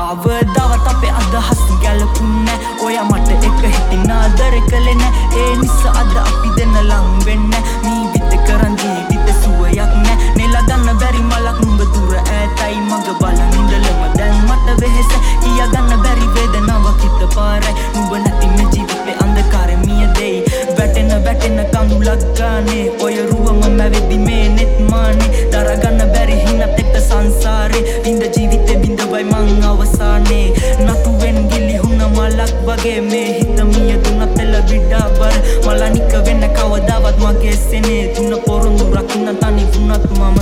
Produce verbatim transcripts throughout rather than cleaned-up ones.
කවදාවත් අපේ අදහස් ගැලපුන්නේ ඔයා මට එක හිතින් ආදර කළේ නෑ ඒ නිසා අද අපි දෙන්න ලං වෙන්නේ නීවිත කරන් ජීවිත සුවයක් නෑ නෙලා ගන්න බැරි මලක් නුඹ දුර ඈතයි මග බලන් ඉඳලම දැන් මට වෙහෙස කියා ගන්න බැරි වේදනාවක් හිත පාරයි නුඹ නැති මේ ජීවිතේ අන්ධකාරෙ මිය දෙයි වැටෙන වැටෙන කඳුලක් ගානේ ඔය රුවම මැවෙදි මේ නෙත් මානේ දරා ගන්න බැරි හිනත් එක්ක සංසාරේ විඳ ජීවිතේ බිඳවයි මං අවසානේ නතුවෙන් ගිලිහුණ මලක් වගේ මේ හිත මිය දුනත් එළ විඩා බර මලනික වෙන්න කවදාවත් මගේ සෙනේ තුන පොරොන්දු රකින්න තනි වුණත් මම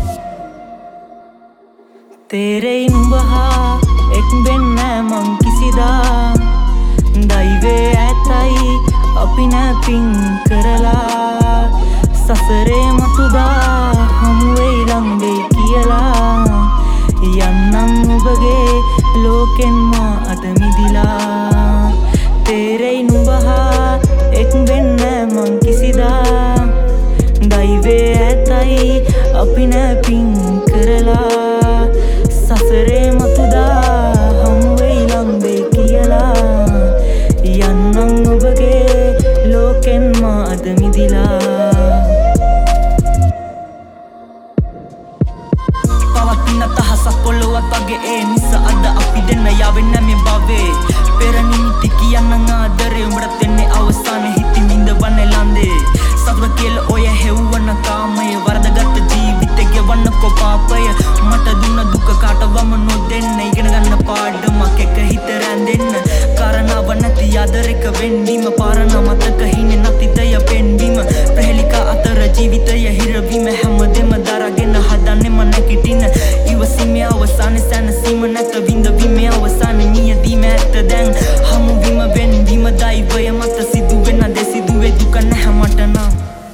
තේරෙයි නුඹ හා එක් වෙන්නේ මං කිසිදා දෛවේ ඇතයි අපි නැපින් කරලා සසරේ මතුදා හමුවෙයි ලං වෙයි කියලා යන්නම් ඔබගේ ලෝකෙන් මා අද මිදිලා තේරෙයි නුඹ හා එක් වෙන්නේ මං කිසිදා දෛවේ ඇතයි අපි නැපින් කරලා සසරේ මතුදා හමුවෙයි ලං වෙයි කියලා යන්නම් ඔබගේ ලෝකෙන් මා අද මිදිලා පවතින තහසක් පොළොවත් වගේ ඒ නිසා අද අපි දෙන්න යාවෙන්න මේ භවේ පෙර නිමිති කියන්න ආදරේ උඹට දෙන්නේ අවසාන හිතින් ඉඳවන්නේ ලන්දේ සතුට කියලා ඔය හෙව්වන කාමය වරදගත් ජීවිතේ ගෙවන්න කොපාපය මට දුන්න දුක කාටවම නොදෙන්න ඉගෙන ගන්න පාඩමක් එක හිත රැඳෙන්න කාරණාව නැති ආදරයක වෙන්වීම පාරණ මතක හිනේ නැතිතය පෙන්වීම ප්‍රහෙලිකා අතර ජීවිතය හිරවීම හැමදෙම දරාගෙන හදන්නෙම නැගිටින ඉවසීමේ අවසාන සැනසීම නැත විඳවීමේ අවසාන නියදීම ඇත්ත දැන් හමුවීම වෙන්වීම දෛවය මත සිදුවෙන දේ සිදුවේ දුක නැහැ මට නම්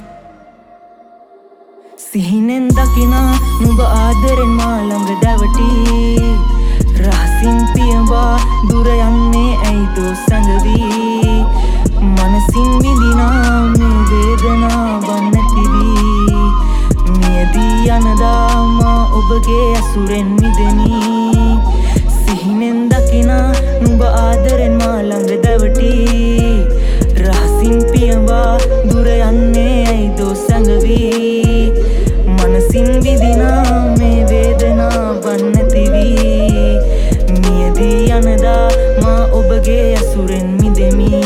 සිහිනෙන් දකිනා නුඹ ආදරෙන් මා ළඟ දැවටි රහසින් පියඹා දුර යන්නේ ඇයිදෝ සැඟවී මනසින් විඳිනා මේ වේදනාවන් නැතිවී මියදී යනදා මා ඔබගේ ඇසුරෙන් මිදෙමි සිහිනෙන් දකිනා නුඹ ආදරෙන් මා ළඟ දැවටි රහසින් පියඹා දුර යන්නේ ඇයිදෝ සැඟවී මනසින් විඳිනා මේ වේදනාවන් නැතිවී මියදී යනදා මා ඔබගේ ඇසුරෙන් මිදෙමි